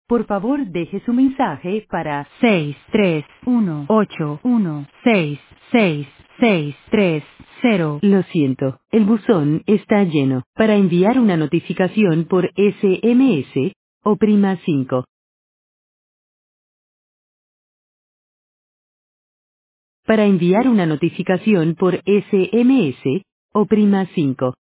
Por favor, deje su mensaje para 63181166630. Lo siento, el buzón está lleno. Para enviar una notificación por SMS, oprima 5. Para enviar una notificación por SMS, oprima 5.